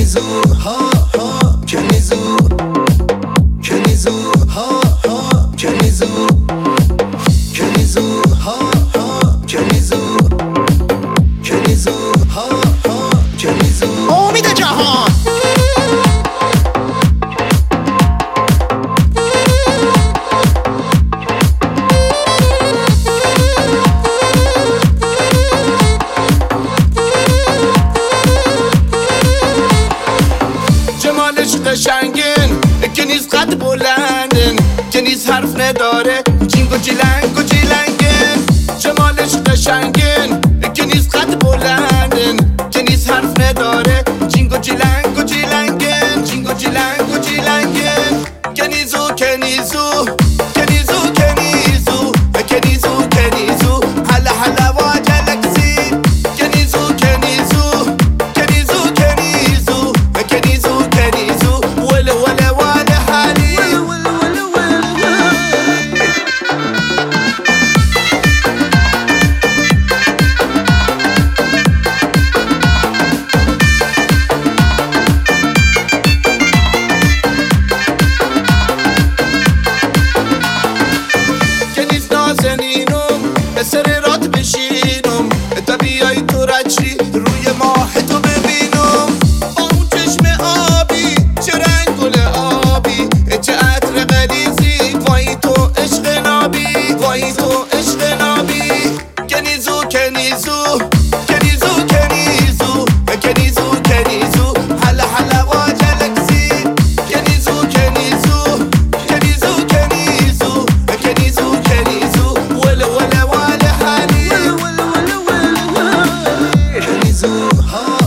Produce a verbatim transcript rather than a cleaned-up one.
کنیزو ها ها کنیزو کنیزو ها ها کنیزو کنیزو ها ها کنیزو کنیزو ها ها کنیزو امید جهان جمالش قشنگن که نیست قد بلندن که نیست حرف نداره جینگ و جیلنگ و جیلنگن جمالش قشنگن که نیست قد بلندن که نیست حرف نداره جینگ و جیلنگ و جیلنگن جینگ و جیلنگ و جیلنگن کنیزو کنیزو کنیزو کنیزو کنیزو کنیزو هلا هلا واجلکسی کنیزو کنیزو کنیزو کنیزو کنیزو کنیزو ولا ولا ولا حالي کنیز نازنینم سر رات بشینم تا بیای تو رچی روی ماه تو ببینم با اون چشم آبی چه رنگ گل آبی چه عطر غلیظی وای تو عشق نابی وای تو عشق نابی کنیزو کنیزو کنیزو کنیزو کنیزو کنیزو هلا هلا واجلکسی کنیزو کنیزو کنیزو کنیزو کنیزو کنیزو ولا ولا ولا حالي کنیزو ها